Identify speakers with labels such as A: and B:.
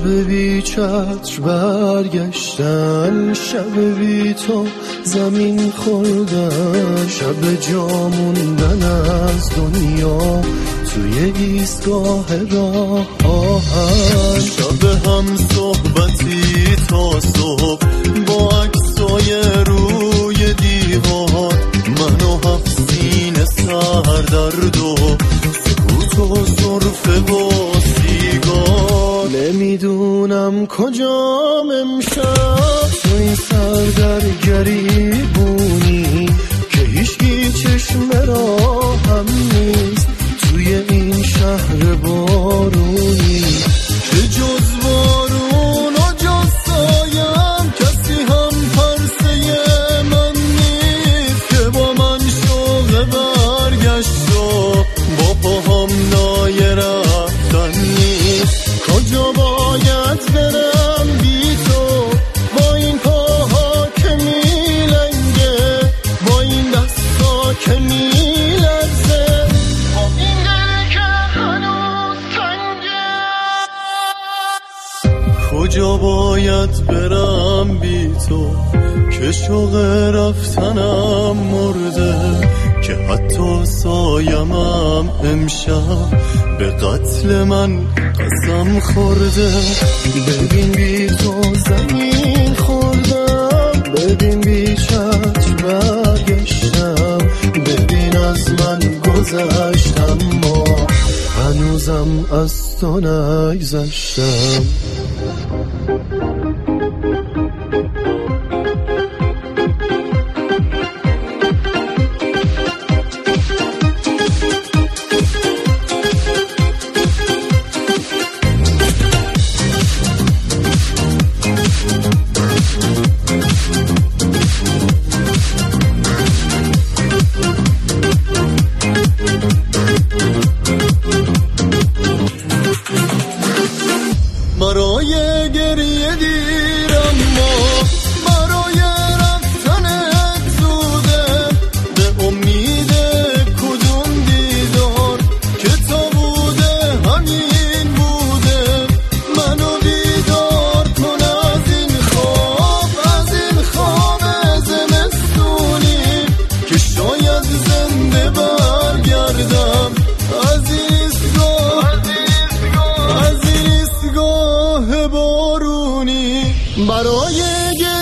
A: شب بی چتر برگشتن، شب بی تو زمین خوردن، شب جا موندن از دنیا توی ایستگاه راه آهن، شب هم صحبتی تا صبح با عکسای روی دیوار، من و هفت سینه سردرد و سکوت و سرفه و سیگار. نمیدونم کجام امشب تو این سردرگریبونی که هیچکی چشم راهم نیست توی این شهر بارونی، که جز بارون و جز سایم کسی هم پرسه من نیست، که با من شوق برگشت و با پاهم نای رفتن نیست. کجا باید برم بی تو با این پاها که میلنگه، با این دستا که میلرزه، با این دل که هنوز تنگه. کجا باید برم بی تو که شوق رفتنم مرده، که حتی سایمم امشب به قتل من قسم خورده. ببین بی تو زمین خوردم، ببین بی چتر برگشتم، ببین از من گذشتم ما هنوزم از تو نگذشتم. برای گریه دیر اما برای رفتنت زوده، به امید کدوم دیدار که تا بوده همین بوده. منو بیدار کن از این خواب، از این خواب زمستونی که شاید زنده برگردم از این ایستگاه بارونی. برای